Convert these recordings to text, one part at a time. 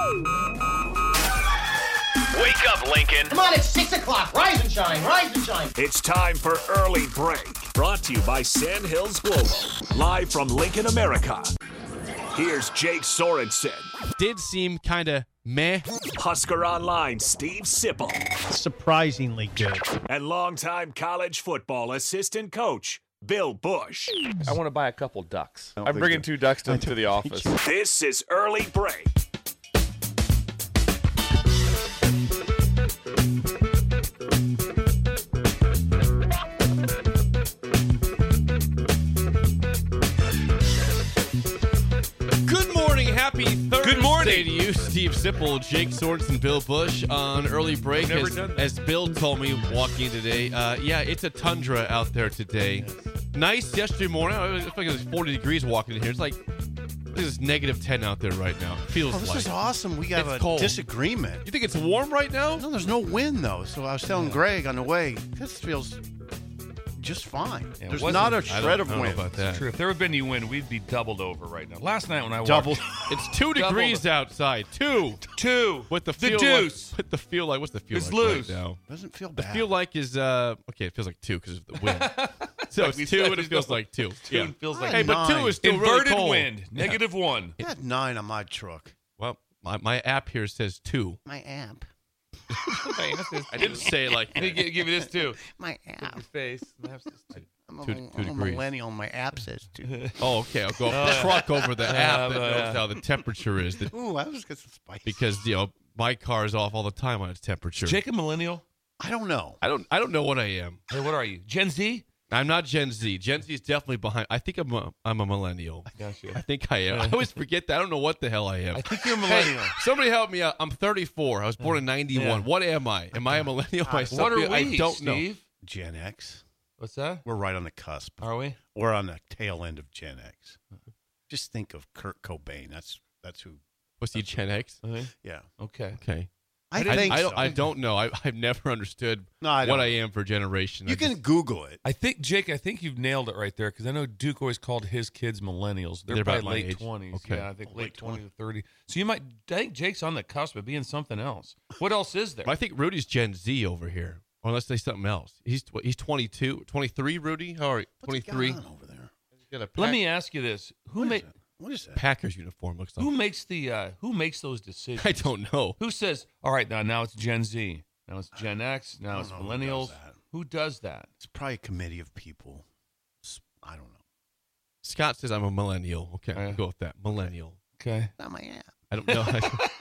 Wake up, Lincoln. Come on, it's 6 o'clock. Rise and shine, rise and shine. It's time for Early Break. Brought to you by Sandhills Global. Live from Lincoln, America. Here's Jake Sorensen. Did seem kind of meh. Husker Online, Steve Sipple. Surprisingly good. And longtime college football assistant coach, Bill Bush. I want to buy a couple ducks. I'm bringing 2 ducks to the office. This is Early Break. Happy Thursday to you, Steve Sipple, Jake Sorensen, Bill Bush on Early Break. As Bill told me walking in today, yeah, it's a tundra out there today. Yes. Nice yesterday morning. I feel like it was 40 degrees walking in here. It's like it's negative 10 out there right now. It feels this like. is awesome. We have a cold. disagreement. You think it's warm right now? No, there's no wind, though. So I was telling Greg on the way, this feels just fine. Yeah, there's not a shred of wind. About that. True. If there had been any wind, we'd be doubled over right now. Last night when I walked, it's 2 degrees outside. Two. With the feel deuce. Like, with the feel like, what's the feel it's like loose. Right now? Doesn't feel bad. The feel like is okay. It feels like 2 because of the wind. So it's 2 and it feels like 2. 2 and feels like 9. Hey, but 2 is still inverted really cold. Wind. Negative 1. I had 9 on my truck. Well, my app here says 2. My app. I didn't say it like that. Give me this too. My app. Your face. I'm a millennial. My app says 2. Oh, okay. I'll go truck over the app that knows how the temperature is. Ooh, I was getting some spice. Because my car is off all the time on its temperature. Jake a millennial? I don't know. I don't know what I am. Hey, what are you? Gen Z? I'm not Gen Z. Gen Z is definitely behind. I think I'm a millennial. Gotcha. I think I am. I always forget that. I don't know what the hell I am. I think you're a millennial. Hey, somebody help me out. I'm 34. I was born in 91. Yeah. What am I? Am I a millennial myself? What are we, I don't Steve? know. Gen X. What's that? We're right on the cusp. Are we? We're on the tail end of Gen X. Just think of Kurt Cobain. That's who. Was he Gen X? Yeah. Okay. I think so. I don't know. I've never understood what I am for generation. You can Google it. I think, Jake, you've nailed it right there because I know Duke always called his kids millennials. They're probably late 20s. Okay. Yeah, I think late 20 to 30. So I think Jake's on the cusp of being something else. What else is there? I think Rudy's Gen Z over here. Or let's say something else. He's 22, 23, Rudy? How are you? 23? What's going on over there? Let me ask you this. What is that? Packers uniform looks like. Who makes those decisions? I don't know. Who says, all right, now it's Gen Z. Now it's Gen X. Now it's millennials. Who does that? It's probably a committee of people. I don't know. Scott says I'm a millennial. Okay, I'll go with that. Millennial. Okay. Not my app. I don't know.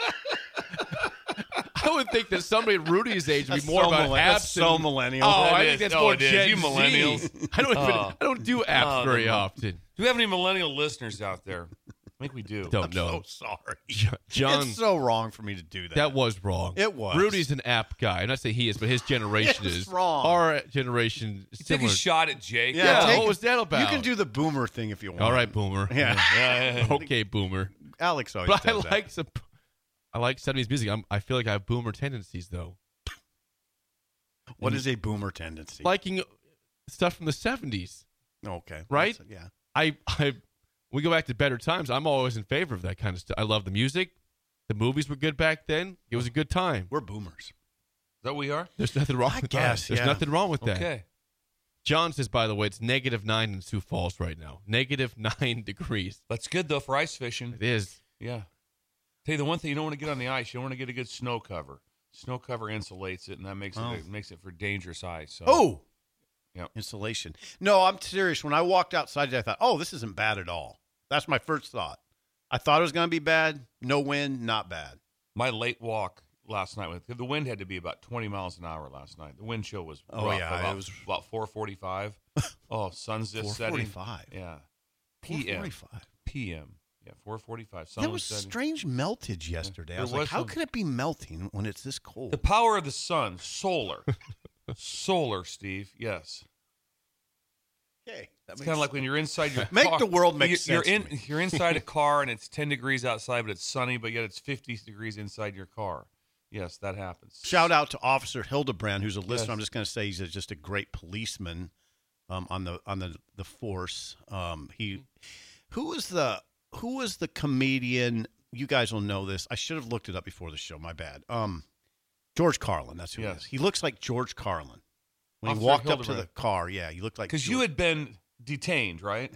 I would think that somebody at Rudy's age would be more about apps. That's so millennial. Oh, I think that's more Gen You millennials. Z. I don't do apps very often. Do we have any millennial listeners out there? I think we do. Don't know. I'm so sorry. John, it's so wrong for me to do that. That was wrong. It was. Rudy's an app guy. I'm not saying he is, but his generation is. Wrong. Our generation is Take similar. a shot at Jake. Yeah, what was that about? You can do the boomer thing if you want. All right, boomer. Yeah. Okay, boomer. Alex always but does I like 70s music. I feel like I have boomer tendencies, though. What is a boomer tendency? Liking stuff from the 70s. Okay. Right? Yeah. We go back to better times. I'm always in favor of that kind of stuff. I love the music. The movies were good back then. It was a good time. We're boomers. Is that what we are? There's nothing wrong with that. There's nothing wrong with that. Okay. John says, by the way, it's -9 in Sioux Falls right now. -9 degrees. That's good, though, for ice fishing. It is. Yeah. Tell you the one thing, you don't want to get on the ice. You don't want to get a good snow cover. Snow cover insulates it, and that makes it for dangerous ice. So. Oh! Yep. Insulation. No, I'm serious. When I walked outside, I thought, oh, this isn't bad at all. That's my first thought. I thought it was going to be bad. No wind, not bad. My late walk last night, the wind had to be about 20 miles an hour last night. The wind chill was rough. It was about 4:45. Oh, sun's just setting. 4:45. Yeah. 4:45. PM. Yeah, 4:45. There was strange meltage yesterday. I was like, how could it be melting when it's this cold? The power of the sun, solar. Solar, Steve. Yes. Okay. It's kind of like when you're inside your make car. the world make sense. You're inside a car and it's 10 degrees outside, but it's sunny, but yet it's 50 degrees inside your car. Yes, that happens. Shout out to Officer Hildebrand, who's a listener. Yes. I'm just going to say he's just a great policeman on the force. Who was the comedian you guys will know this. I should have looked it up before the show. My bad. George Carlin. That's who he is. He looks like George Carlin. When Officer he walked up Hildebrand. to the car, he looked like. Because you had been detained, right?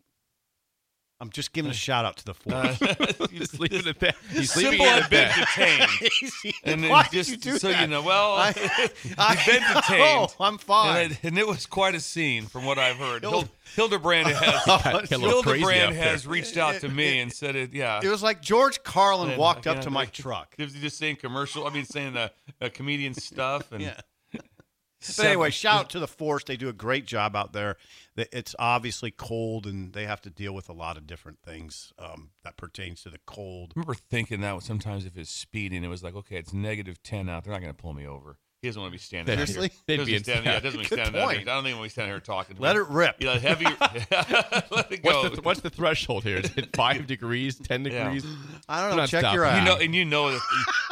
I'm just giving a shout out to the force. Just leave it at that. He's leaving Simple it had at been that. detained. And then Why did just you do so that? you know, well, I've been detained. Oh, I'm fine. And it was quite a scene from what I've heard. Hildebrand Got a little crazy Hildebrand out there. has reached out to me and said it. Yeah, It was like George Carlin And, walked up yeah, to my truck. Just saying commercial. I mean, saying a comedian stuff. And Yeah. But anyway, shout out to the force. They do a great job out there. It's obviously cold, and they have to deal with a lot of different things that pertains to the cold. I remember thinking that sometimes if it's speeding, it was like, okay, it's -10 out. They're not going to pull me over. He doesn't want to be standing out Seriously? here. They'd be Doesn't in- doesn't want to be Good standing out point. here. I don't think we'll be standing here talking. Let it rip. Yeah, heavy. Let it go. What's the threshold here? Is it 5 degrees, 10 Yeah. degrees? I don't I'm know. not Check your stopping. app. you know that.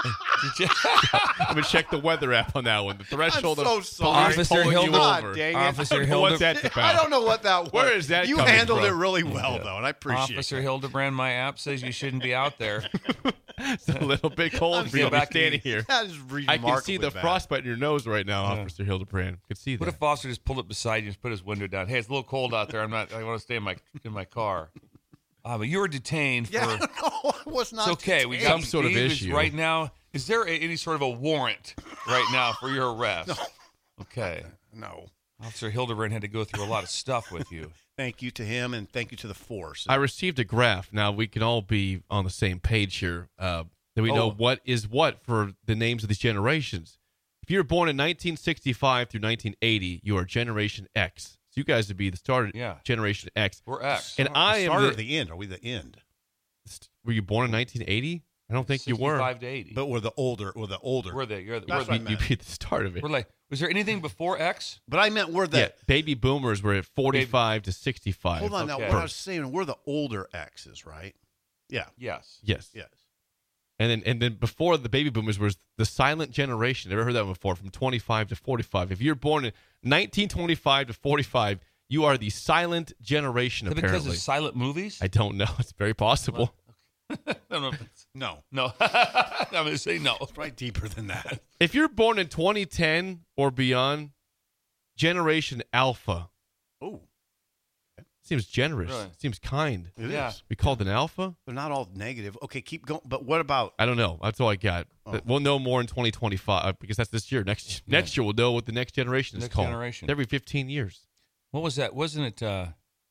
I'm going to check the weather app on that one. The threshold I'm so of sorry. police Officer pulling you Hilda- God over. dang it. Officer I don't know what that's about. I don't know what that was. Where is that You coming handled from? it really well, though, and I appreciate Officer it. Hildebrand, my app says you shouldn't be out there. It's a little bit cold for you to be back standing in- here. That is I remarkably can see the bad. frostbite in your nose right now, Officer Hildebrand. I can see What that. if Officer just pulled up beside you and just put his window down? Hey, it's a little cold out there. I want to stay in my car. But you were detained for. Yeah, no, I was not. It's okay. We detained. got Some sort of Steve is issue. right now. Is there any sort of a warrant right now for your arrest? No. Okay. No. Officer Hildebrand had to go through a lot of stuff with you. Thank you to him, and thank you to the force. I received a graph. Now we can all be on the same page here. That we know what is what for the names of these generations. If you were born in 1965 through 1980, you are Generation X. So you guys would be the start of Yeah. Generation X. We're X. And I am Start the, or the end? Are we the end? Were you born in 1980? I don't think you were. 65 to 80. But we're the older. We're the older. We're the. You're the. That's We're, what I the You'd be at the start of it. we're like. Was there anything before X? But I meant we're the. Yeah, baby boomers were at 45 to 65. Hold on. Now, Okay. what I was saying, we're the older X's, right? Yeah. Yes. Yes. Yes. And then before the baby boomers was the silent generation. Never heard that one before. From 25 to 45. If you're born in 1925 to 45, you are the silent generation. Is it because Apparently, of silent movies? I don't know. It's very possible. I don't know if it's, No. no. I'm going to say no. It's probably deeper than that. If you're born in 2010 or beyond, Generation Alpha Oh, seems generous. Really? Seems kind. it is. Yeah. Be called an alpha? They're not all negative. Okay, keep going. But what about? I don't know. That's all I got. Oh. We'll know more in 2025 because that's this year. Next year we'll know what the next generation is Next called. generation. Every 15 years. What was that? Wasn't it?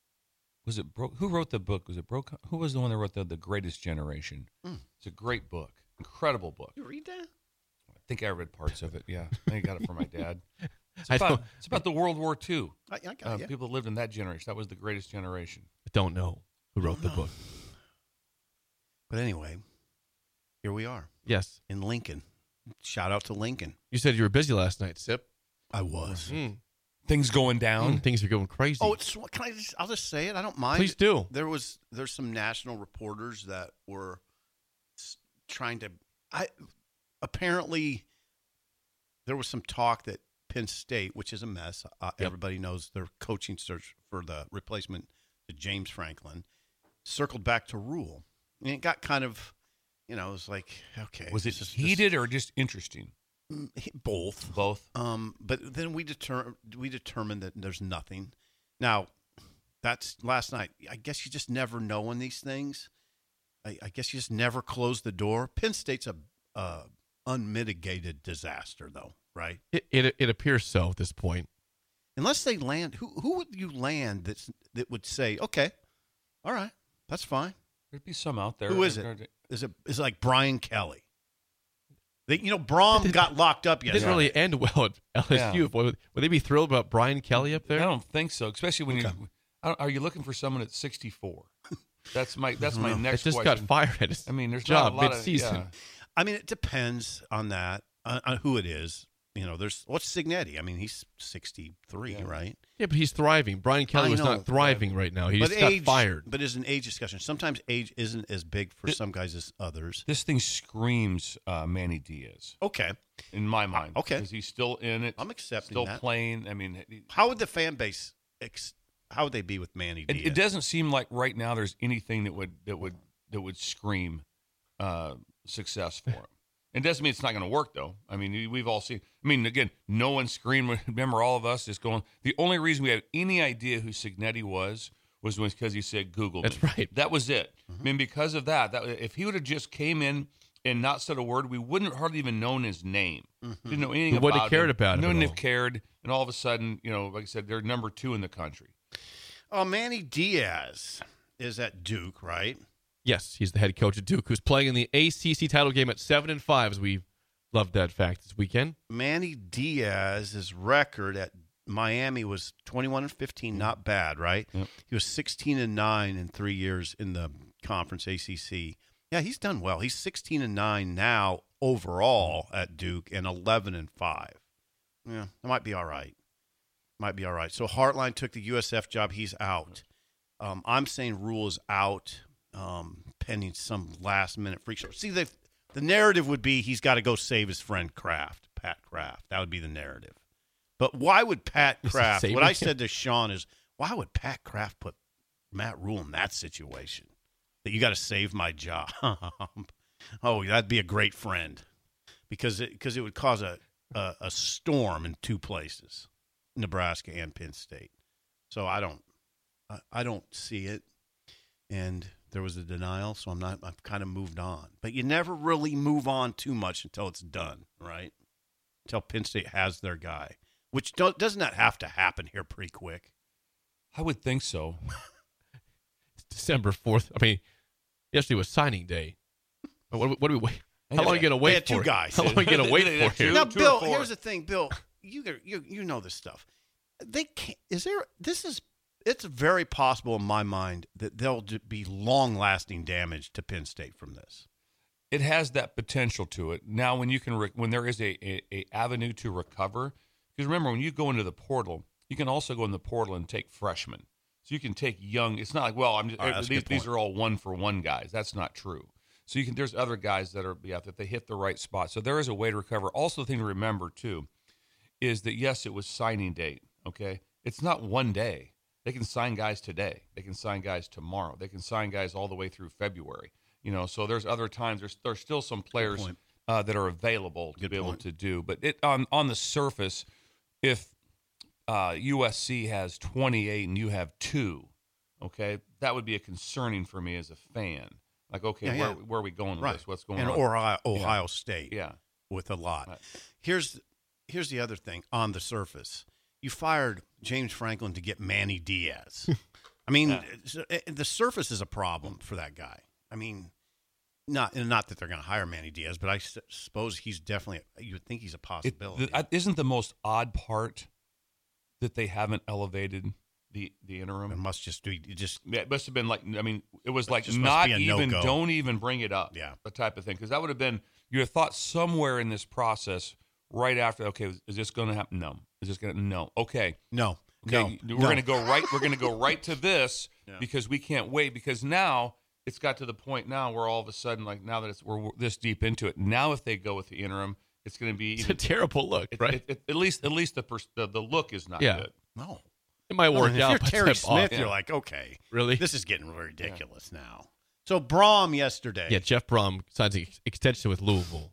Was it Broke? Who wrote the book? Was it Broke? Who was the one that wrote the Greatest Generation? It's a great book, incredible book. You read that? I think I read parts of it. Yeah, I think I got it from my dad. It's I about, don't- it's about the World War II. I got you. People that lived in that generation. That was the Greatest Generation. I don't know who wrote the book. But anyway, here we are Yes. in Lincoln. Shout out to Lincoln. You said you were busy last night, Sip. I was. Things going down. Things are going crazy. Oh, can I just? I'll just say it. I don't mind. Please do. There's some national reporters that were trying to. Apparently there was some talk that Penn State, which is a mess. Everybody knows their coaching search for the replacement to James Franklin, circled back to Rule, and it got kind of, it was like, okay, Was it this is- heated or just interesting? both. Both. But then we determined that there's nothing. Now, that's last night. I guess you just never know in these things. I guess you just never close the door. Penn State's a unmitigated disaster, though, right? It appears so at this point. Unless they land, who would you land that would say, okay, all right, that's fine. There'd be some out there. Who is it? Is it like Brian Kelly? Braum got locked up It yesterday. didn't really end well at LSU. Yeah. Would they be thrilled about Brian Kelly up I there? don't think so. Especially when are you looking for someone at 64? That's my It next just question. got fired at his there's job not a lot mid-season. Of, I mean, it depends on that, on who it is. What's Signetti? I mean, he's 63, right? Yeah, but he's thriving. Brian Kelly I was know, not thriving right now. He just got fired. But it's an age discussion. Sometimes age isn't as big for some guys as others. This thing screams Manny Diaz Okay. in my mind. Okay. because he's still in it. I'm accepting still that. playing. I mean, How would the fan base, how would they be with Manny Diaz? it doesn't seem like right now there's anything that would scream success for him. It doesn't mean it's not going to work, though. I mean, we've all seen. I mean, again, no one's screen. Remember, all of us is going. The only reason we had any idea who Cignetti was because he said Google. That's right. That was it. I mean, because of that, if he would have just came in and not said a word, we wouldn't hardly even known his name. Didn't know anything about him. Wouldn't have cared about him. Wouldn't have cared. And all of a sudden, like I said, they're number 2 in the country. Manny Diaz is at Duke, right? Yes, he's the head coach at Duke, who's playing in the ACC title game at 7-5. As we loved that fact this weekend. Manny Diaz's record at Miami was 21-15, not bad, right? Yep. He was 16-9 in 3 years in the conference ACC. Yeah, he's done well. He's 16-9 now overall at Duke and 11-5. Yeah, that might be all right. So Hartline took the USF job. He's out. I'm saying Rule is out. Pending some last-minute freak show. See, the narrative would be he's got to go save his friend Pat Kraft. That would be the narrative. But why would Pat Kraft – what I said to Sean is, why would Pat Kraft put Matt Rule in that situation? That you got to save my job. Oh, that'd be a great friend. Because it would cause a storm in 2 places, Nebraska and Penn State. So I don't see it. And there was a denial, so I've kind of moved on. But you never really move on too much until it's done, right? Until Penn State has their guy, which doesn't that have to happen here pretty quick? I would think so. It's December 4th. I mean, yesterday was signing day. What do we wait? How long are you going to wait for? 2 guys. How long are you going to wait for here? Now, Bill, here's the thing, Bill. You know this stuff. They can't. It's very possible in my mind that there'll be long-lasting damage to Penn State from this. It has that potential to it. Now, when there is a avenue to recover, because remember, when you go into the portal, you can also go in the portal and take freshmen. So you can take young. It's not like, well, these are all 1-for-1 guys. That's not true. So there's other guys that that they hit the right spot. So there is a way to recover. Also, the thing to remember too is that yes, it was signing date. Okay, it's not one day. They can sign guys today. They can sign guys tomorrow. They can sign guys all the way through February. So there's other times. There's still some players that are available to be able to do. But on the surface, if USC has 28 and you have 2, okay, that would be a concerning for me as a fan. Like, okay, where are we going with this? What's going on? Or Ohio State, with a lot. Right. Here's the other thing on the surface. You fired James Franklin to get Manny Diaz. I mean, the surface is a problem for that guy. I mean, not that they're going to hire Manny Diaz, but I suppose he's definitely – you would think he's a possibility. Isn't the most odd part that they haven't elevated the interim? It must just be it must have been like – I mean, it was like not even – don't even bring it up. Yeah. The type of thing. Because that would have been – you have thought somewhere in this process right after, okay, is this going to happen? No. Is this going to – no. Okay. No. Okay, we're going to go right. We're going to go right to this because we can't wait. Because now it's got to the point now where all of a sudden, like now that we're this deep into it, now if they go with the interim, it's going to be it's a terrible look, right? At least the look is not good. No, it might work out. If you're Terry Smith, you're like, okay, really, this is getting ridiculous now. So Brom yesterday, Jeff Brom signs an extension with Louisville.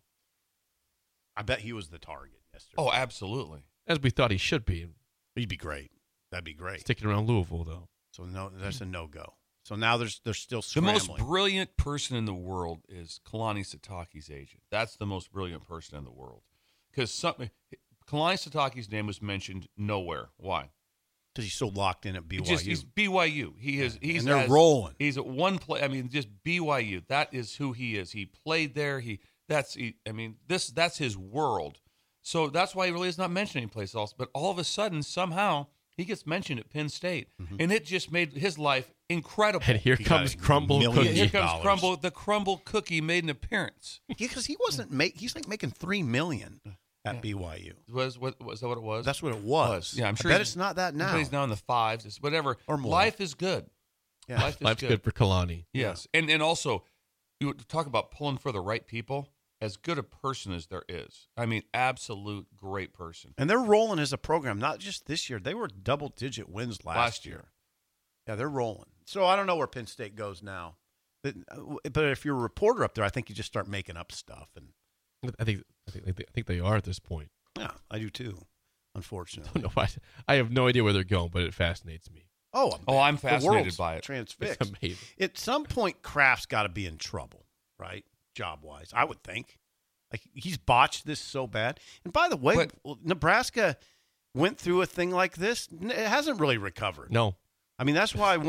I bet he was the target yesterday. Oh, absolutely, as we thought he should be. He'd be great. That'd be great. Sticking around Louisville, though. So no, that's a no-go. So now they're still scrambling. The most brilliant person in the world is Kalani Sitake's agent. That's the most brilliant person in the world. Because Kalani Sitake's name was mentioned nowhere. Why? Because he's so locked in at BYU. He's BYU. He's and they're rolling. He's at one play. I mean, just BYU. That is who he is. He played there. That's his world. So that's why he really is not mentioned anyplace else. But all of a sudden, somehow, he gets mentioned at Penn State. Mm-hmm. And it just made his life incredible. And here comes Crumble Cookie. Here comes Crumble. The Crumble Cookie made an appearance. Because he wasn't he's like making $3 million at BYU. Was that what it was? That's what it was. Yeah, I'm sure. I bet it's not that now. He's now in the 5s. It's whatever. Or more. Life is good. Yeah. Life's good for Kalani. Yes. Yeah. And also, you talk about pulling for the right people. As good a person as there is. I mean, absolute great person. And they're rolling as a program, not just this year. They were double-digit wins last year. Yeah, they're rolling. So I don't know where Penn State goes now. But if you're a reporter up there, I think you just start making up stuff. And I think they are at this point. yeah, I do too. Unfortunately, I don't know. I have no idea where they're going, but it fascinates me. I'm the fascinated world's by it. Transfixed. It's amazing. At some point, Kraft's got to be in trouble, right? Job wise, I would think. Like he's botched this so bad. And by the way, Nebraska went through a thing like this. It hasn't really recovered. No. I mean, that's why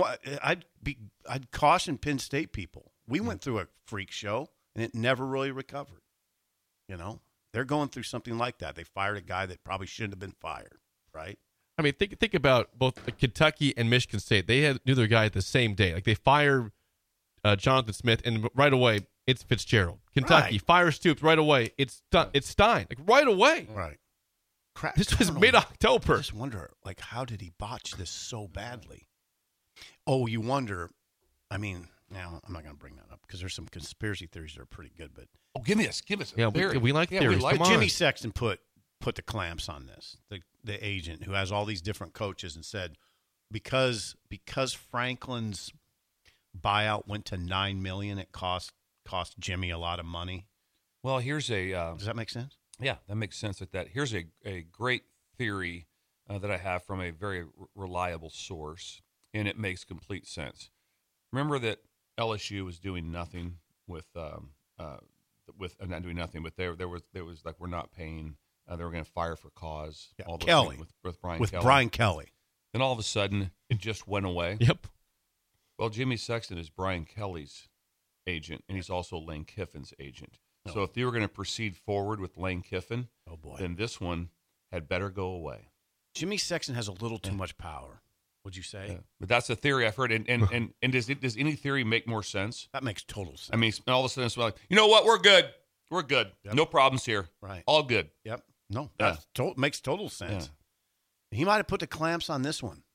I'd caution Penn State people. We went through a freak show, and it never really recovered. You know, they're going through something like that. They fired a guy that probably shouldn't have been fired, right? I mean, think about both Kentucky and Michigan State. They knew their guy the same day. Like they fired Jonathan Smith, and right away it's Fitzgerald. Kentucky fires Stoops right away. It's Stein. Like right away. Right. This was mid-October. I just wonder, like, how did he botch this so badly? Oh, you wonder. I mean, now I'm not going to bring that up because there's some conspiracy theories that are pretty good. But Give us a theory. We like theories. Come on. Jimmy Sexton put the clamps on this. The agent who has all these different coaches and said because Franklin's buyout went to $9 million, it cost Jimmy a lot of money. Well, here's a. Does that make sense? Yeah, that makes sense. Like that. Here's a great theory that I have from a very reliable source, and it makes complete sense. Remember that LSU was doing nothing with not doing nothing, but there was like we're not paying. They were going to fire for cause. Yeah. All those Kelly things with Brian with Kelly. Brian Kelly. Then all of a sudden, it just went away. Yep. Well, Jimmy Sexton is Brian Kelly's agent, and he's also Lane Kiffin's agent. Oh. So if they were going to proceed forward with Lane Kiffin, Oh boy, then this one had better go away. Jimmy Sexton has a little too much power. Would you say? Yeah. But that's a theory I've heard. And does any theory make more sense? That makes total sense. I mean, all of a sudden it's like, you know what? We're good. We're good. Yep. No problems here. Right. All good. Yep. No, Yeah. that makes total sense. He might have put the clamps on this one.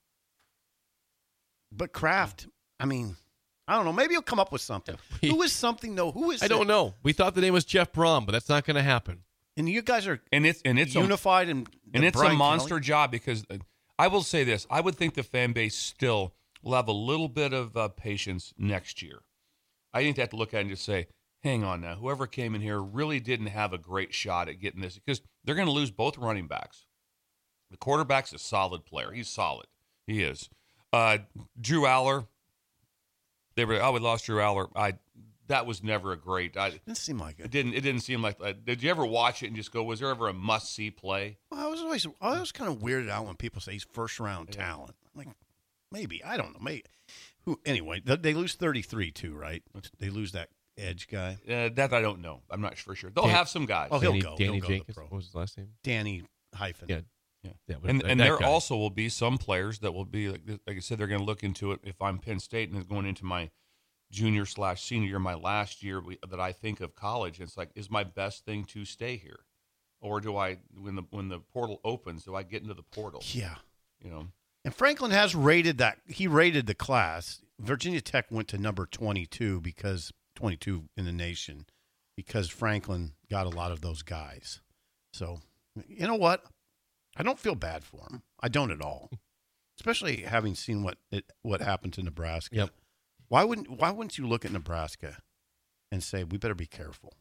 But Kraft, I mean, I don't know. Maybe he'll come up with something. Who is something, though? Who is I don't know. We thought the name was Jeff Brom, but that's not going to happen. And you guys are And it's unified and and it's a monster job because I will say this. I would think the fan base still will have a little bit of patience next year. I think they have to look at it and just say, hang on now. Whoever came in here really didn't have a great shot at getting this because they're going to lose both running backs. The quarterback's a solid player. He's solid. He is. Drew Aller, we lost Drew Aller. That was never a great. Didn't seem like it. It didn't seem like. Did you ever watch it and just go, was there ever a must-see play? Well, I was kind of weirded out when people say he's first-round talent. I'm like, maybe. I don't know. Maybe. Anyway, they lose 33 too, right? They lose that edge guy. That I don't know. I'm not for sure. They'll have some guys. Oh, Danny he'll go to the Jenkins. pro. What was his last name? Danny hyphen. Yeah. And that there guy. also will be some players that will be, like I said, they're going to look into it. If I'm Penn State and going into my junior/senior year, my last year that I think of college, it's like, is my best thing to stay here? Or do I, when the portal opens, do I get into the portal? Yeah. You know? And Franklin has rated that. He rated the class. Virginia Tech went to number 22 in the nation because Franklin got a lot of those guys. So, you know what? I don't feel bad for him. I don't at all. Especially having seen what happened to Nebraska. Yep. Why wouldn't you look at Nebraska and say we better be careful?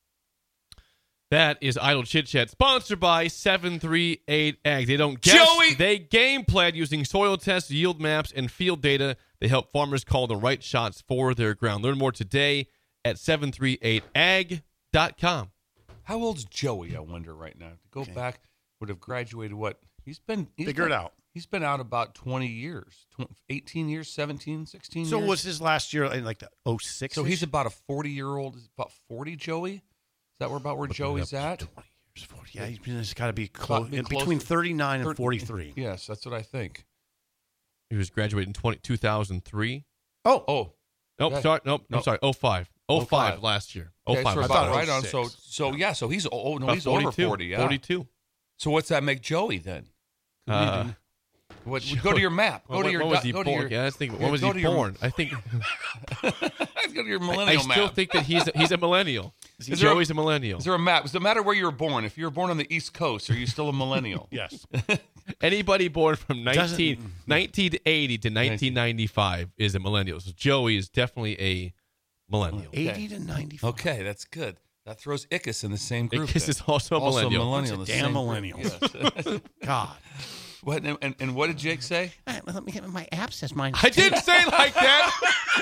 That is Idle Chit Chat, sponsored by 738 Ag. They don't guess. Joey! They game plan using soil tests, yield maps, and field data. They help farmers call the right shots for their ground. Learn more today at 738ag.com. How old's Joey, I wonder, right now? To go back, would have graduated what? Figure it out. He's been out about 20 years, 18 years, 17, 16 So years. was his last year in like the 06? So he's about a 40-year-old, about 40, Joey? Is that about where Joey's at? 20 years, 40. Yeah, he's got to be close, Be close between to 39 and 43. Yes, that's what I think. He was graduated in 2003. Oh, Nope, Okay. sorry. Nope, No. I'm sorry. 05. 05 last year. Okay, 05. so I about thought right on. 06. So he's old. No, About he's over 40. Yeah. 42. So what's that make Joey then? Go to your map. Go When to your. was he go born? to your. Yeah, let's think. When was go he to your- born? I think. Go to your I millennial still map. think that he's a millennial. Is there a- Joey's a millennial. Is there a map? Does it matter where you were born? If you were born on the East Coast, are you still a millennial? yes. Anybody born from Doesn't- 1980 to 1995 is a millennial. So Joey is definitely millennial. 80 to 95. Okay, that's good. That throws Ickes in the same group. Ickes is also a millennial. millennial. Damn millennials. Yes. God. What and what did Jake say? Let me get my app says mine. I didn't say it like that.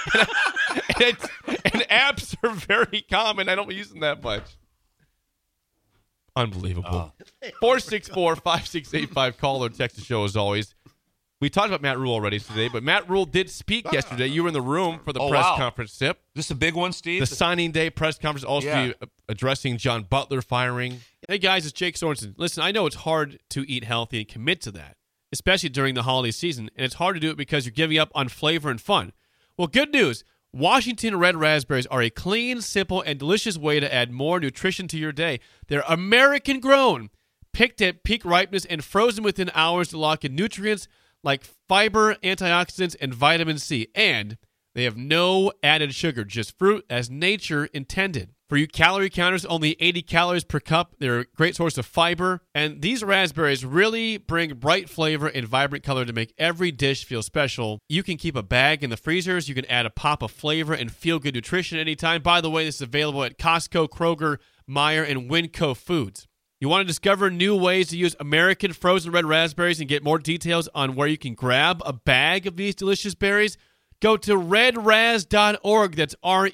and apps are very common. I don't use them that much. Unbelievable. 464-5685. Call or text the show as always. We talked about Matt Rule already today, but Matt Rule did speak yesterday. You were in the room for the press conference, Sip. This a big one, Steve? The signing day press conference, also addressing John Butler firing. Hey, guys, it's Jake Sorensen. Listen, I know it's hard to eat healthy and commit to that, especially during the holiday season, and it's hard to do it because you're giving up on flavor and fun. Well, good news. Washington Red Raspberries are a clean, simple, and delicious way to add more nutrition to your day. They're American-grown, picked at peak ripeness, and frozen within hours to lock in nutrients like fiber, antioxidants, and vitamin C. And they have no added sugar, just fruit as nature intended. For you calorie counters, only 80 calories per cup. They're a great source of fiber. And these raspberries really bring bright flavor and vibrant color to make every dish feel special. You can keep a bag in the freezers. You can add a pop of flavor and feel-good nutrition anytime. By the way, this is available at Costco, Kroger, Meijer, and Winco Foods. You want to discover new ways to use American frozen red raspberries and get more details on where you can grab a bag of these delicious berries? Go to redraz.org. That's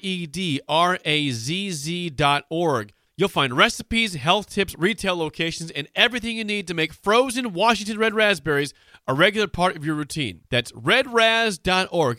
REDRAZZ.org. You'll find recipes, health tips, retail locations, and everything you need to make frozen Washington red raspberries a regular part of your routine. That's redraz.org,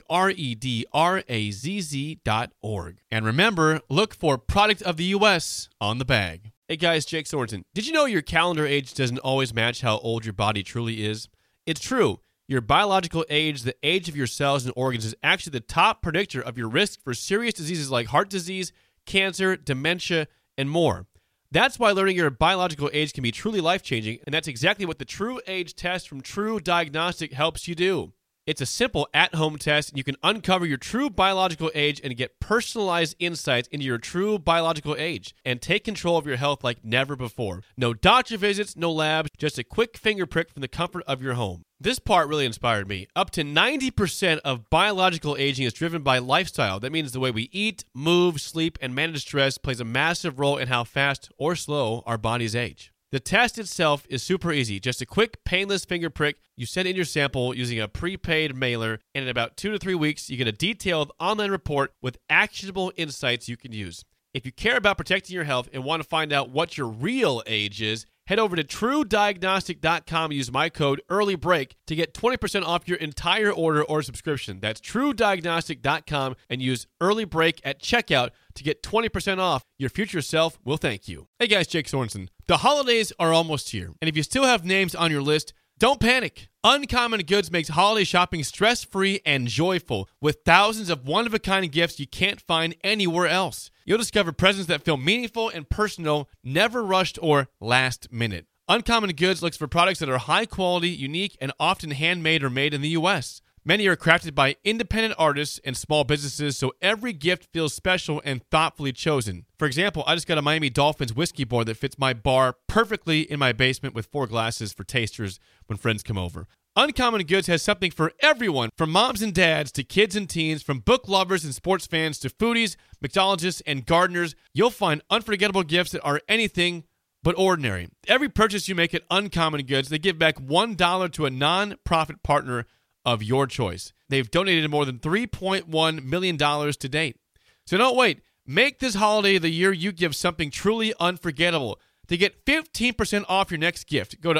REDRAZZ.org. And remember, look for Product of the U.S. on the bag. Hey guys, Jake Sorensen. Did you know your calendar age doesn't always match how old your body truly is? It's true. Your biological age, the age of your cells and organs, is actually the top predictor of your risk for serious diseases like heart disease, cancer, dementia, and more. That's why learning your biological age can be truly life-changing, and that's exactly what the True Age test from True Diagnostic helps you do. It's a simple at-home test, and you can uncover your true biological age and get personalized insights into your true biological age and take control of your health like never before. No doctor visits, no labs, just a quick finger prick from the comfort of your home. This part really inspired me. Up to 90% of biological aging is driven by lifestyle. That means the way we eat, move, sleep, and manage stress plays a massive role in how fast or slow our bodies age. The test itself is super easy. Just a quick, painless finger prick. You send in your sample using a prepaid mailer, and in about 2 to 3 weeks, you get a detailed online report with actionable insights you can use. If you care about protecting your health and want to find out what your real age is, head over to TrueDiagnostic.com and use my code EARLYBREAK to get 20% off your entire order or subscription. That's TrueDiagnostic.com and use EARLYBREAK at checkout to get 20% off. Your future self will thank you. Hey guys, Jake Sorensen. The holidays are almost here, and if you still have names on your list, don't panic. Uncommon Goods makes holiday shopping stress-free and joyful with thousands of one-of-a-kind gifts you can't find anywhere else. You'll discover presents that feel meaningful and personal, never rushed or last minute. Uncommon Goods looks for products that are high quality, unique, and often handmade or made in the U.S. Many are crafted by independent artists and small businesses, so every gift feels special and thoughtfully chosen. For example, I just got a Miami Dolphins whiskey board that fits my bar perfectly in my basement with 4 glasses for tasters when friends come over. Uncommon Goods has something for everyone, from moms and dads to kids and teens, from book lovers and sports fans to foodies, mixologists, and gardeners. You'll find unforgettable gifts that are anything but ordinary. Every purchase you make at Uncommon Goods, they give back $1 to a non-profit partner of your choice. They've donated more than $3.1 million to date. So don't wait. Make this holiday the year you give something truly unforgettable. To get 15% off your next gift, go to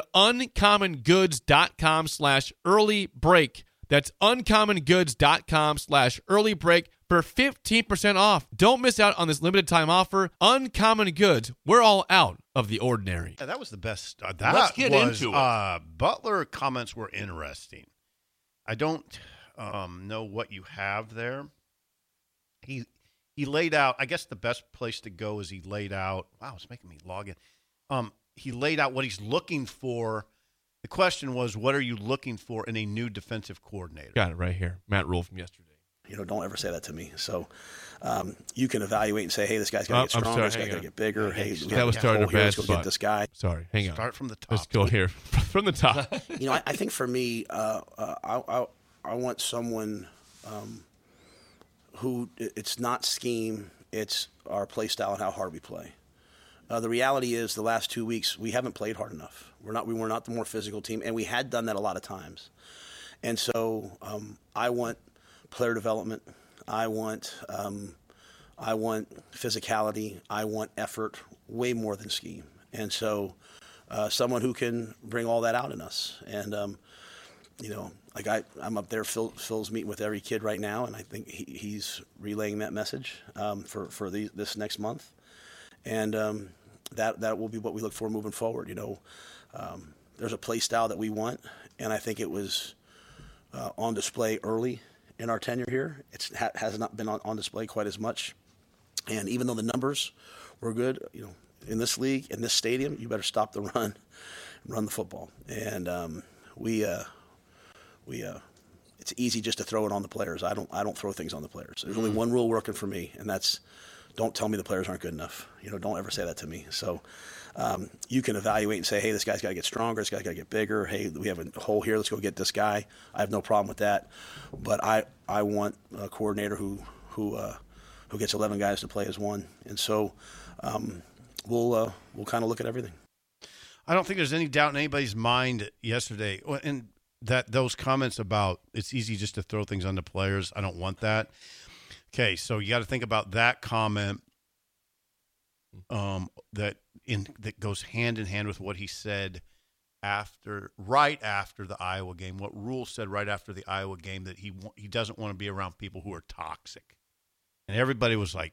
uncommongoods.com/earlybreak. That's uncommongoods.com/earlybreak for 15% off. Don't miss out on this limited time offer. Uncommon Goods. We're all out of the ordinary. Yeah, that was the best. Let's get into it. Butler comments were interesting. I don't know what you have there. He laid out, I guess the best place to go is he laid out, wow, it's making me log in. He laid out what he's looking for. The question was, what are you looking for in a new defensive coordinator? Got it right here. Matt Rule from yesterday. Don't ever say that to me. So you can evaluate and say, hey, this guy's going to get stronger, this guy's going to get bigger. Hey, that was starting a bad let's go spot. get this guy. Sorry, hang on. Start from the top. Let's go here from the top. I think for me, I want someone it's not scheme, it's our play style and how hard we play. The reality is the last 2 weeks we haven't played hard enough. We were not the more physical team, and we had done that a lot of times. And so I want player development. I want physicality. I want effort way more than scheme. And so someone who can bring all that out in us. And, I'm up there. Phil's meeting with every kid right now, and I think he's relaying that message for this next month. And that will be what we look for moving forward. There's a play style that we want, and I think it was on display early in our tenure here. It has not been on display quite as much. And even though the numbers were good, in this league, in this stadium, you better stop the run and run the football. And it's easy just to throw it on the players. I don't throw things on the players. There's only one rule working for me, and that's don't tell me the players aren't good enough. Don't ever say that to me. So you can evaluate and say, hey, this guy's got to get stronger. This guy's got to get bigger. Hey, we have a hole here. Let's go get this guy. I have no problem with that. But I want a coordinator who gets 11 guys to play as one. And so we'll kind of look at everything. I don't think there's any doubt in anybody's mind yesterday, and that those comments about it's easy just to throw things on the players. I don't want that. Okay, so you got to think about that comment that goes hand in hand with what he said right after the Iowa game. What Rule said right after the Iowa game, that he doesn't want to be around people who are toxic. And everybody was like,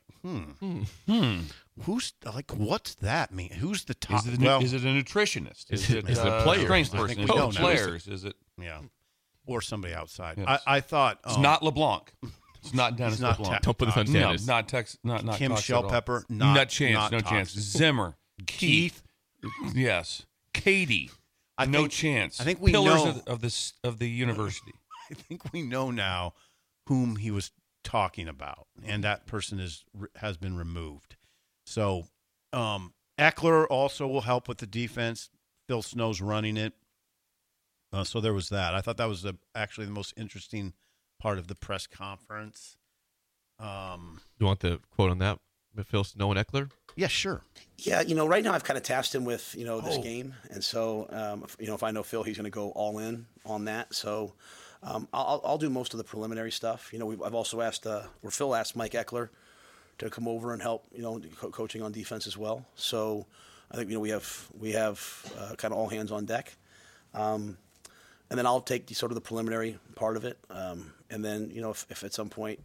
who's like, what's that mean? Who's the top? Is it a nutritionist? Is it a player? Strength person? Is it players? Is it? Yeah. Or somebody outside. Yes. I thought. It's not LeBlanc. It's not Dennis not LeBlanc. Don't put this on Dennis. Not Kim Shellpepper. Not chance. Not no toxic. chance. Zimmer. Keith. Yes. Katie. No chance. I think we Pillars know of the university. I think we know now whom he was talking about, and that person has been removed. So Eckler also will help with the defense. Phil Snow's running it. So there was that. I thought that was actually the most interesting part of the press conference. You want the quote on that with Phil Snow and Eckler? Yeah, sure. Yeah, right now I've kind of tasked him with, this game. And so, if I know Phil, he's going to go all in on that. So I'll do most of the preliminary stuff. I've also asked, Phil asked Mike Eckler to come over and help, coaching on defense as well. So I think, we have kind of all hands on deck. And then I'll take the preliminary part of it. And then, if at some point,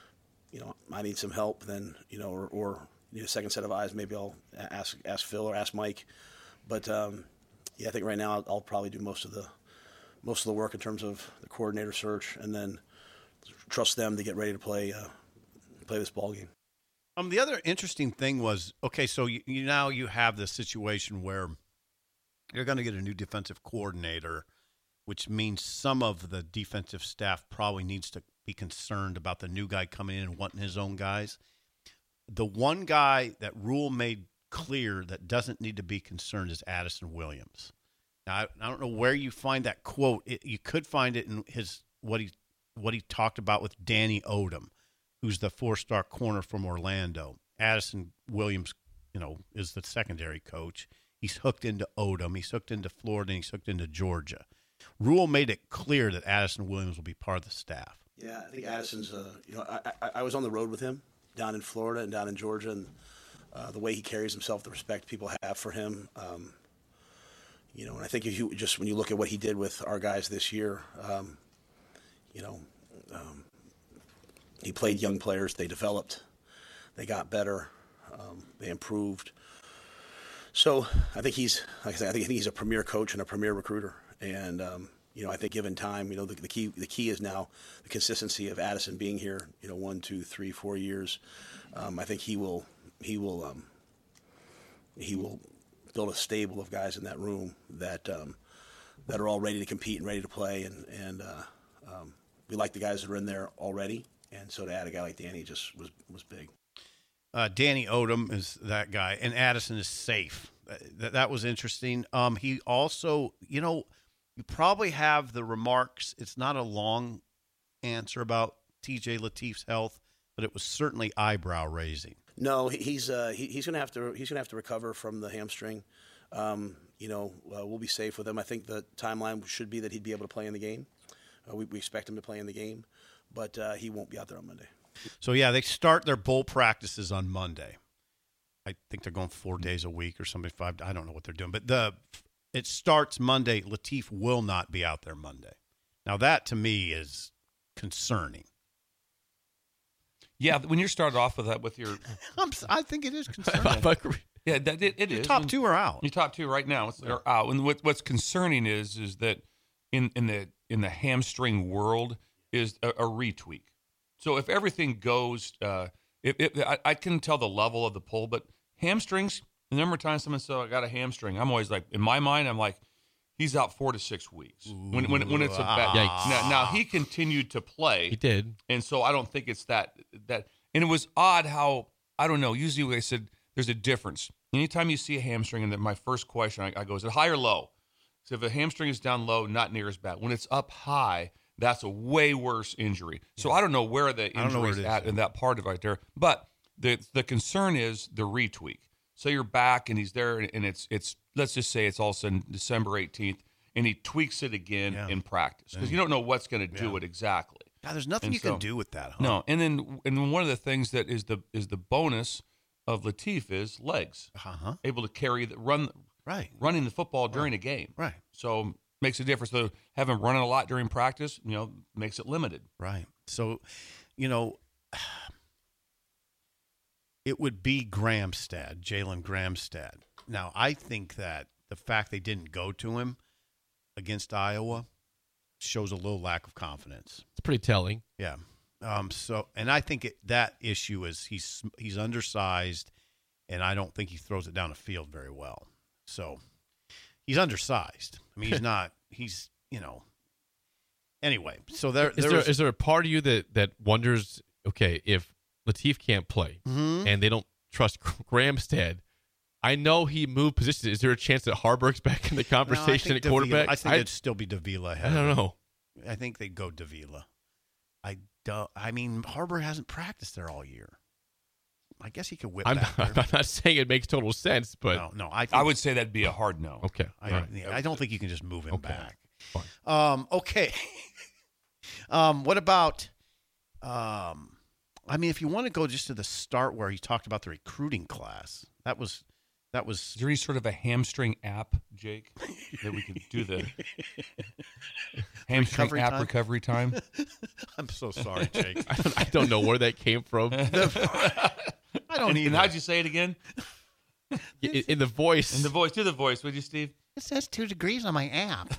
I need some help, then, or need a second set of eyes, maybe I'll ask Phil or ask Mike. But, I think right now I'll probably do most of the work in terms of the coordinator search, and then trust them to get ready to play this ball game. The other interesting thing was, okay, so now you have this situation where you're going to get a new defensive coordinator, which means some of the defensive staff probably needs to be concerned about the new guy coming in and wanting his own guys. The one guy that Rule made clear that doesn't need to be concerned is Addison Williams. Now, I don't know where you find that quote. You could find it in what he talked about with Danny Odom, who's the 4-star corner from Orlando. Addison Williams, is the secondary coach. He's hooked into Odom. He's hooked into Florida, and he's hooked into Georgia. Rule made it clear that Addison Williams will be part of the staff. Yeah, I think Addison's, I was on the road with him down in Florida and down in Georgia, and the way he carries himself, the respect people have for him. And I think when you look at what he did with our guys this year, he played young players. They developed. They got better. They improved. So I think I think he's a premier coach and a premier recruiter. And I think given time, the key is now the consistency of Addison being here. 1, 2, 3, 4 years. I think he will build a stable of guys in that room that are all ready to compete and ready to play. And we like the guys that are in there already. And so to add a guy like Danny just was big. Danny Odom is that guy, and Addison is safe. That was interesting. He also, you probably have the remarks. It's not a long answer about TJ Latif's health, but it was certainly eyebrow raising. No, he's going to have to recover from the hamstring. We'll be safe with him. I think the timeline should be that he'd be able to play in the game. We expect him to play in the game, but he won't be out there on Monday. So, yeah, they start their bowl practices on Monday. I think they're going 4 days a week or something, 5. I don't know what they're doing. But it starts Monday. Latif will not be out there Monday. Now, that to me is concerning. Yeah, when you're started off with that, with your, I think it is concerning. yeah, it is. Top two are out. Your top two right now are out. And what's concerning is that in the hamstring world is a retweak. So if everything goes, I can tell the level of the pull, but hamstrings. The number of times someone said I got a hamstring, I'm always like, in my mind, I'm like, he's out 4 to 6 weeks. When it's a bad. Now he continued to play. He did, and so I don't think it's that. And it was odd how, I don't know. Usually they said there's a difference. Anytime you see a hamstring, and then my first question I go, is it high or low? So if a hamstring is down low, not near as bad. When it's up high, that's a way worse injury. So I don't know where the injury is at in that part of it right there. But the concern is the retweak. So you're back and he's there, and it's let's just say it's all of a sudden December 18th, and he tweaks it again in practice because you don't know what's going to do it exactly. God, there's nothing you can do with that. Huh? No, and then one of the things that is the bonus of Latif is legs, able to carry running the football during a game, right? So makes a difference. So having running a lot during practice, makes it limited, right? So, it would be Jalen Gramstad. Now, I think that the fact they didn't go to him against Iowa shows a little lack of confidence. It's pretty telling. Yeah. And I think that issue is he's undersized, and I don't think he throws it down the field very well. So he's undersized. I mean, he's not. He's Anyway, so is there a part of you that wonders? Okay, if Latif can't play and they don't trust Gramstad, I know he moved positions. Is there a chance that Harburg's back in the conversation at quarterback? I think it'd still be Davila ahead. I don't know. I think they'd go Davila. I mean, Harburg hasn't practiced there all year. I guess he could whip back there. I'm not saying it makes total sense, but no. I would say that'd be a hard no. Okay, I don't think you can just move him back. Fine. Okay. What about? I mean, if you want to go just to the start where he talked about the recruiting class, that was. Is there any sort of a hamstring app, Jake, that we could do the hamstring recovery time? I'm so sorry, Jake. I don't know where that came from. I don't either. And how'd you say it again? In the voice. In the voice. Do the voice, would you, Steve? It says 2 degrees on my app.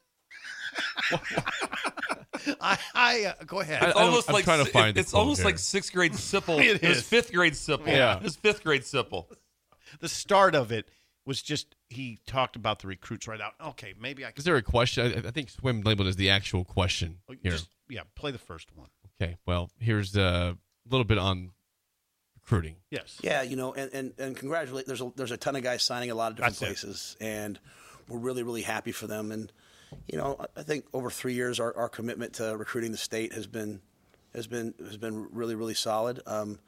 Go ahead. I'm trying to find it's almost like 6th grade Sipple. It was 5th grade Sipple. Yeah. It was 5th grade Sipple. The start of it was just he talked about the recruits right out. Okay, maybe I can. Is there a question? I think Swim labeled as the actual question here. Play the first one. Okay, well, here's a little bit on recruiting. Yes. Yeah, and congratulate. There's a ton of guys signing a lot of different places, and we're really, really happy for them. And I think over 3 years, our commitment to recruiting the state has been really, really solid.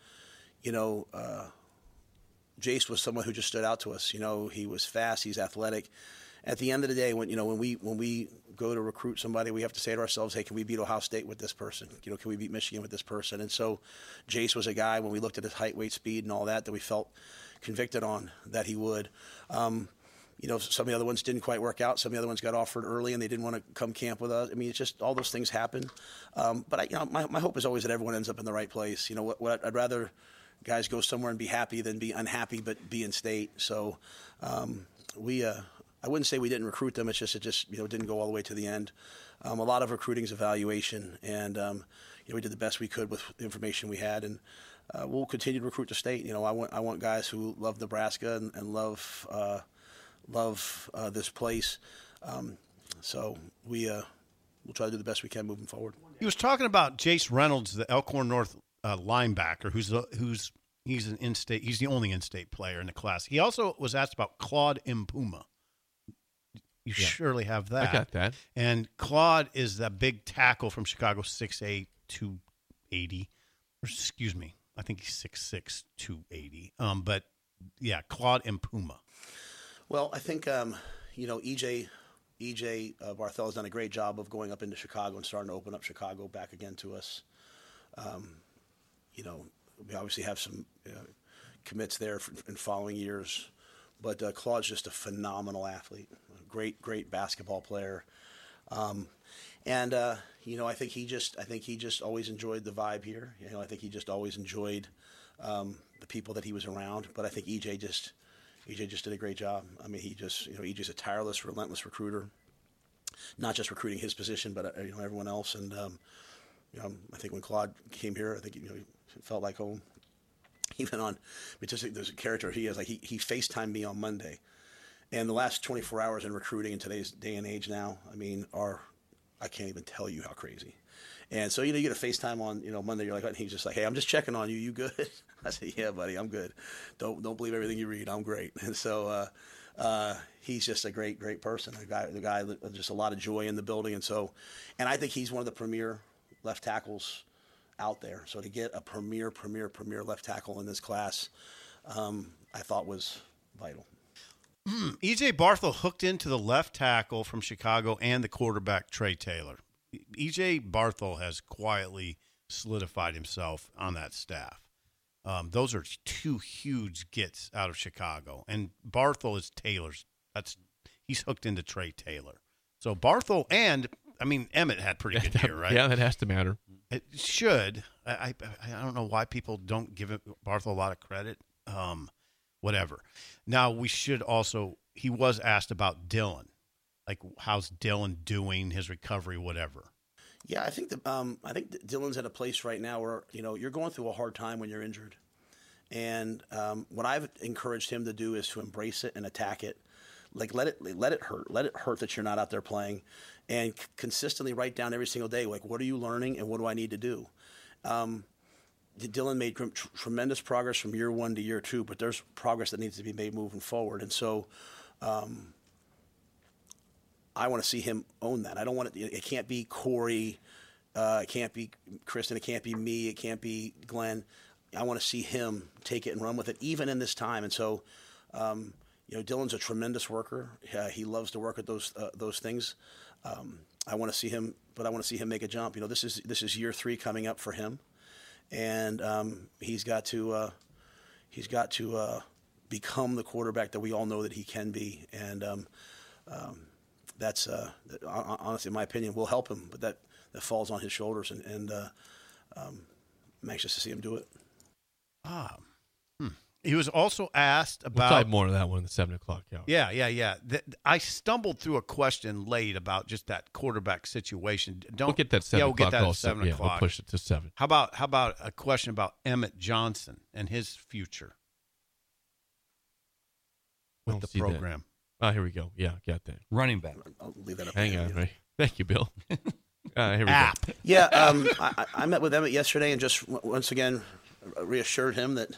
Jace was someone who just stood out to us. He was fast. He's athletic. At the end of the day, when we go to recruit somebody, we have to say to ourselves, "Hey, can we beat Ohio State with this person? Can we beat Michigan with this person?" And so, Jace was a guy when we looked at his height, weight, speed, and all that we felt convicted on that he would. Some of the other ones didn't quite work out. Some of the other ones got offered early, and they didn't want to come camp with us. I mean, it's just all those things happen. But my hope is always that everyone ends up in the right place. What I'd rather guys go somewhere and be happy than be unhappy but be in state. So I wouldn't say we didn't recruit them. It just didn't go all the way to the end. A lot of recruiting is evaluation, and we did the best we could with the information we had, and we'll continue to recruit the state. I want guys who love Nebraska and love this place. So we'll try to do the best we can moving forward. He was talking about Jace Reynolds, the Elkhorn North linebacker, he's an in-state. He's the only in-state player in the class. He also was asked about Claude Impuma. You surely have that. I got that. And Claude is that big tackle from Chicago, 6'8", 280. Excuse me. I think he's 6'6", 280. But yeah, Claude Mpuma. Well, I think EJ Barthel has done a great job of going up into Chicago and starting to open up Chicago back again to us. We obviously have some commits there in following years, but Claude's just a phenomenal athlete, great basketball player, and I think he just always enjoyed the vibe here. I think he just always enjoyed the people that he was around. But I think EJ just did a great job. I mean, EJ's a tireless, relentless recruiter, not just recruiting his position, but everyone else. And I think when Claude came here, I think he felt like home. Even on, there's a character he has. Like he FaceTimed me on Monday, and the last 24 hours in recruiting in today's day and age now, I mean, I can't even tell you how crazy. And so you get a FaceTime on Monday. You're like, and he's just like, hey, I'm just checking on you. You good? I said, yeah, buddy, I'm good. Don't believe everything you read. I'm great. And so he's just a great person. The guy just a lot of joy in the building. And I think he's one of the premier left tackles out there. So to get a premier left tackle in this class, I thought was vital. EJ Barthel hooked into the left tackle from Chicago and the quarterback Trey Taylor. EJ Barthel has quietly solidified himself on that staff. Those are two huge gets out of Chicago, and Barthel is Taylor's. He's hooked into Trey Taylor. So Barthel and Emmett had pretty good year, right? Yeah, that has to matter. It should. I don't know why people don't give Barthel a lot of credit. Whatever. Now we should also. He was asked about Dylan, like how's Dylan doing, his recovery, whatever. Yeah, I think Dylan's at a place right now where you're going through a hard time when you're injured, and what I've encouraged him to do is to embrace it and attack it. Like let it hurt that you're not out there playing, and consistently write down every single day, like, what are you learning and what do I need to do? Dylan made tremendous progress from year 1 to year 2, but there's progress that needs to be made moving forward. And so I want to see him own that. I don't want it can't be Corey, it can't be Kristen, it can't be me, it can't be Glenn. I want to see him take it and run with it, even in this time. And so Dylan's a tremendous worker. He loves to work at those things. I want to see him, but I want to see him make a jump. This is year 3 coming up for him, and he's got to become the quarterback that we all know that he can be. And that's honestly, in my opinion, will help him. But that falls on his shoulders, and I'm anxious to see him do it. He was also asked about. We'll talk more of that one in the 7 o'clock hour. Yeah. I stumbled through a question late about just that quarterback situation. We'll get that 7 o'clock. We'll get that at 7 o'clock. We'll push it to 7. How about a question about Emmett Johnson and his future with the program? Oh, here we go. Yeah, got that. Running back. I'll leave that up. Hang on. Right. Thank you, Bill. Here we go. Yeah, I met with Emmett yesterday and just once again reassured him that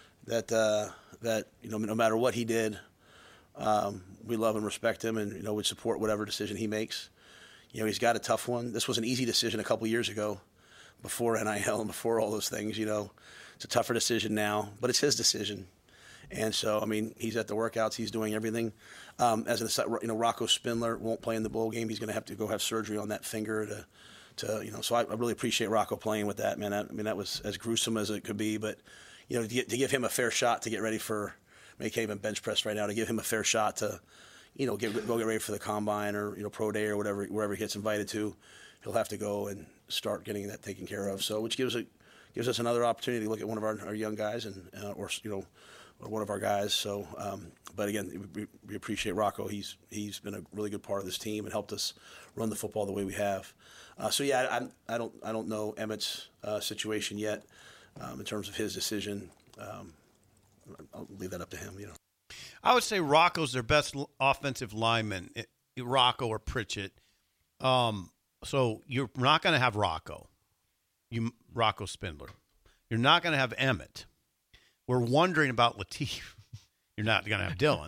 no matter what he did, we love and respect him, and would support whatever decision he makes. He's got a tough one. This was an easy decision a couple years ago, before NIL and before all those things. It's a tougher decision now, but it's his decision. And so, he's at the workouts. He's doing everything. As an aside, Rocco Spindler won't play in the bowl game. He's going to have to go have surgery on that finger to. So I really appreciate Rocco playing with that, man. That was as gruesome as it could be, but. To give him a fair shot to get ready for, he can't even bench press right now, to give him a fair shot to, go get ready for the combine or, pro day or whatever, wherever he gets invited to, he'll have to go and start getting that taken care of. So, which gives us another opportunity to look at one of our young guys and, or one of our guys. So, but again, we appreciate Rocco. He's been a really good part of this team and helped us run the football the way we have. So yeah, I don't know Emmett's situation yet. In terms of his decision, I'll leave that up to him. I would say Rocco's their best offensive lineman, Rocco or Pritchett. So you're not going to have Rocco Spindler. You're not going to have Emmett. We're wondering about Latif. You're not going to have Dylan.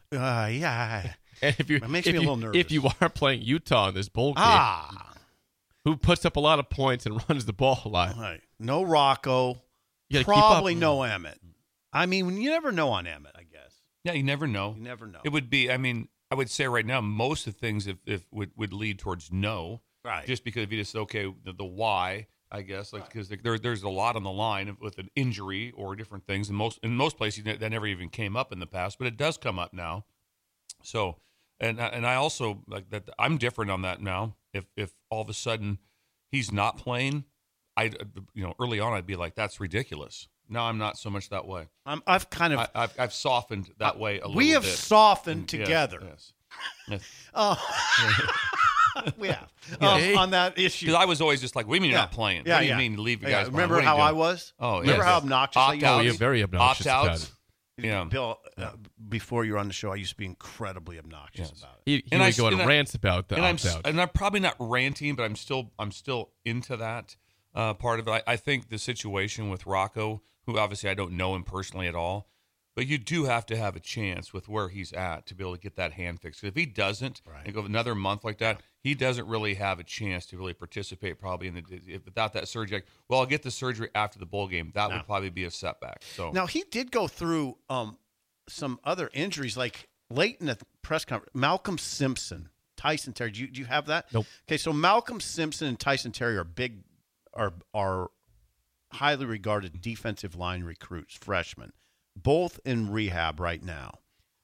Yeah. And it makes me a little nervous. If you are playing Utah in this bowl game. who puts up a lot of points and runs the ball a lot. Right. No Rocco. You gotta Probably keep up. no Emmett. I mean, you never know on Emmett, I guess. Yeah, you never know. You never know. It would be. I mean, I would say right now, most of the things if would lead towards no. Right. Just because if you just okay, the why, I guess, like because there's a lot on the line with an injury or different things, and most places that never even came up in the past, but it does come up now. So, and I also like that. I'm different on that now. If all of a sudden he's not playing, early on I'd be like, that's ridiculous. Now I'm not so much that way. I've kind of I've softened that way a little bit. we have softened together. Yes. We have Yeah. on that issue. Because I was always just like, what do you mean you're not playing? Yeah, what do you yeah. mean leave you Yeah, guys? remember behind? What how are I you doing? was? Oh, remember yes, how yes. obnoxious I Opt-outs. used You're very obnoxious about Opt-outs. it. Yeah. Bill, before you were on the show, I used to be incredibly obnoxious Yes. about it. He And would I- go on and I- rants about the opt-out. And I'm probably not ranting, but I'm still into that part of it. I think the situation with Rocco, who obviously I don't know him personally at all, but you do have to have a chance with where he's at to be able to get that hand fixed. If he doesn't, and go another month like that, he doesn't really have a chance to really participate probably without that surgery. Like, well, I'll get the surgery after the bowl game. That would probably be a setback. So Now, he did go through some other injuries, like late in the press conference. Malcolm Simpson, Tyson Terry. Do you have that? Nope. Okay, so Malcolm Simpson and Tyson Terry are highly regarded defensive line recruits, freshmen, both in rehab right now.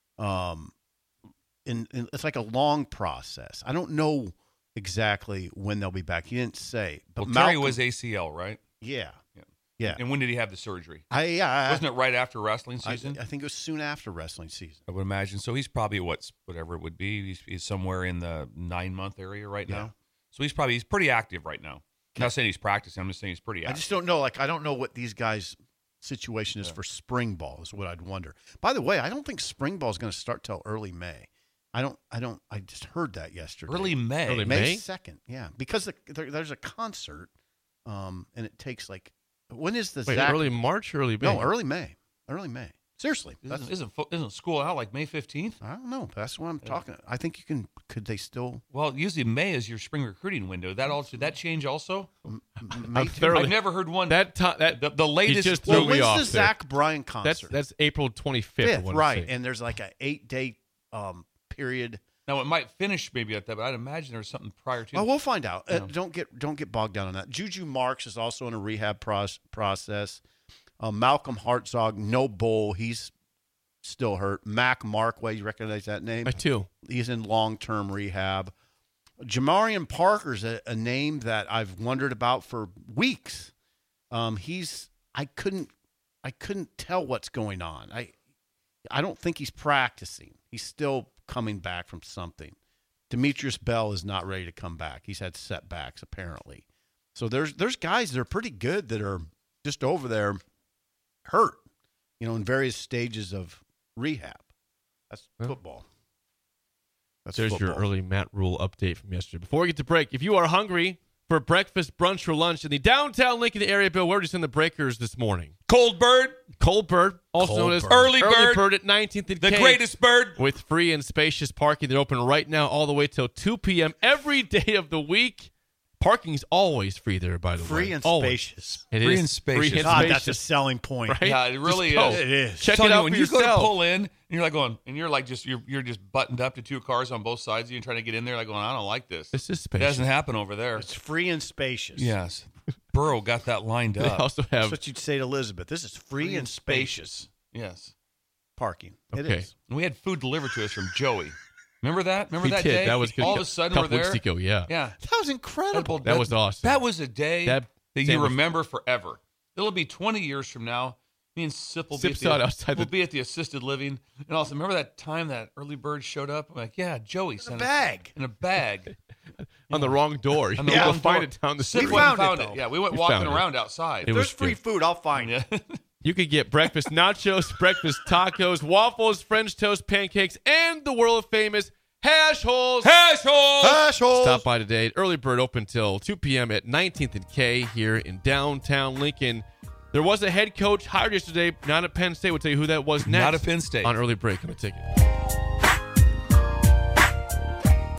And it's like a long process. I don't know exactly when they'll be back. He didn't say. But well, Terry Malcolm, was ACL, right? yeah. Yeah. Yeah. And when did he have the surgery? Wasn't Wasn't it right after wrestling season? I think it was soon after wrestling season. I would imagine. So he's probably whatever it would be. He's somewhere in the 9-month area right now. So he's pretty active right now. I'm not saying he's practicing. I'm just saying he's pretty I active. just don't know. Like, I don't know what these guys' situation is for spring ball is what I'd wonder. By the way, I don't think spring ball is going to start till early May. I just heard that yesterday. Early May. Early May 2nd. Yeah. Because there's a concert, and it takes like, when is the Wait, Zach? early March or early May? No, early May. Early May. Seriously. Isn't school out like May 15th? I don't know. That's what I'm talking. I think you can. Could they still? Well, usually May is your spring recruiting window. Did that change also? I'm thoroughly. I've never heard one. The latest. He just Well, threw me when's off the there. Zach Bryan concert? That's April 25th. I Fifth, wanna right? say. And there's like a 8-day period. Now it might finish maybe at that, but I'd imagine there's something prior to. Oh, we'll find out. Yeah. Don't get bogged down on that. Juju Marks is also in a rehab process. Malcolm Hartzog, no bowl. He's still hurt. Mac Markway, you recognize that name? I do. He's in long-term rehab. Jamarian Parker's a name that I've wondered about for weeks. I couldn't tell what's going on. I don't think he's practicing. He's still coming back from something. Demetrius Bell is not ready to come back. He's had setbacks apparently. So there's guys that are pretty good that are just over there hurt, in various stages of rehab. That's football. There's your early Matt Rule update from yesterday. Before we get to break, if you are hungry for breakfast, brunch, or lunch in the downtown Lincoln area, Bill, we're just in the Breakers this morning. Cold Bird, also known as Early Bird at 19th and the K, greatest bird. with free and spacious parking. They're open right now all the way till 2 p.m. every day of the week. Parking's always free there, by the way. Free and Always. spacious. It Free is and spacious. Free and God, spacious. that's a selling point. Right? Yeah, it really Just go. is. It is. Check Telling it you, out when for you go yourself. to pull in, and you're like going, and you're like you're just buttoned up to two cars on both sides of you and trying to get in there, like going, I don't like this. This is It spacious. doesn't happen over there. It's free and spacious. Yes, Burrow got that lined They up. also That's have what you'd say to Elizabeth. This is free and spacious Yes, parking. It Okay. is. and we had food delivered to us from Joey. Remember that? Remember we that did. day? That was good. All of a sudden couple we're there. weeks ago, yeah. Yeah, That was incredible. That was awesome. That was a day That that you sandwich- remember forever. It'll be 20 years from now. Me and Sip will be, Sip's out outside we'll the- be at the assisted living. And also, remember that time that early bird showed up? I'm like, yeah, Joey sent us bag. in a bag. on the wrong door. On the You wrong go find door. it down the Sip street. We found found it, it. though. Yeah, we went We walking found it. around outside. It was There's free good. food. I'll find it. Yeah. You could get breakfast nachos, breakfast tacos, waffles, French toast, pancakes, and the world famous hash holes. Hash holes! Stop by today. Early Bird open till 2 p.m. at 19th and K here in downtown Lincoln. There was a head coach hired yesterday, not at Penn State. We'll tell you who that was next. Not at Penn State. On Early Break on the Ticket.